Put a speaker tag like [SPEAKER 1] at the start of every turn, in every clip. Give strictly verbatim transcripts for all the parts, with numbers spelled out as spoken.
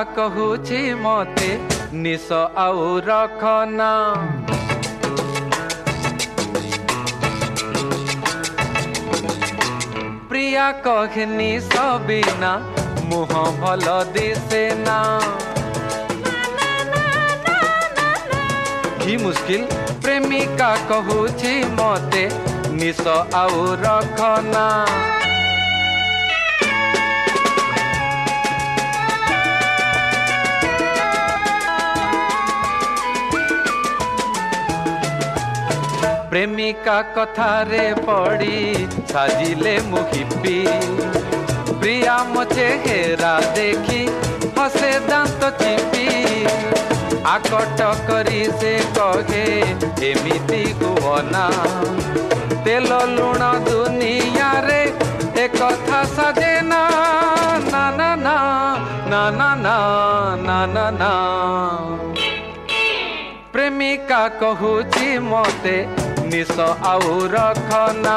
[SPEAKER 1] कहूची मते निश आउ रखना प्रिया कहे निश बिना मुह भल दिसे ना कि मुश्किल प्रेमिका कहूची मते निश आउ रखना प्रेमिका कथारे पड़ी साजिले मुहिपी प्रिया मो चेहरा देखी हसे दांत चिपी आकट करी से कहे एमिति हुवना तेल लुण दुनिया रे एक कथा सजेना ना ना ना ना ना ना ना ना ना प्रेमिका कहूची मते निश आउ रखना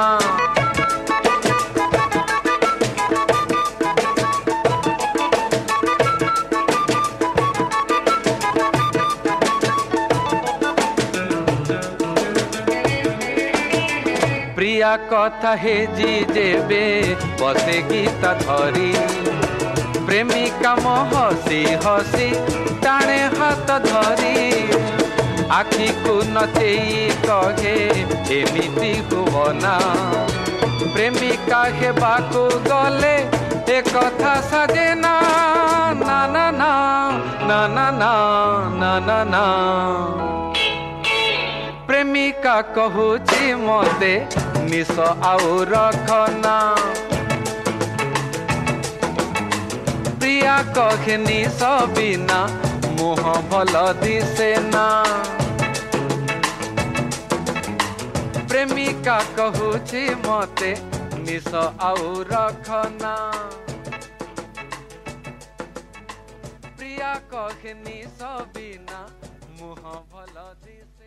[SPEAKER 1] प्रिया कथा हे जी जेबे बसे गीता धरी प्रेमिका मो हसी हसी टाणे हाथ धरी आखि को नचेई कहे एमिति हुवना प्रेमिका हेबाकु गले एक कथा सजेना ना ना ना ना ना ना ना ना ना प्रेमिका कहूची मते निश आउ रखना प्रिया कहे निश बिना मुह भल दिसे ना प्रेमिका कहूची मते निश आउ रखना प्रिया कहे निश बिना मुह भल दिसे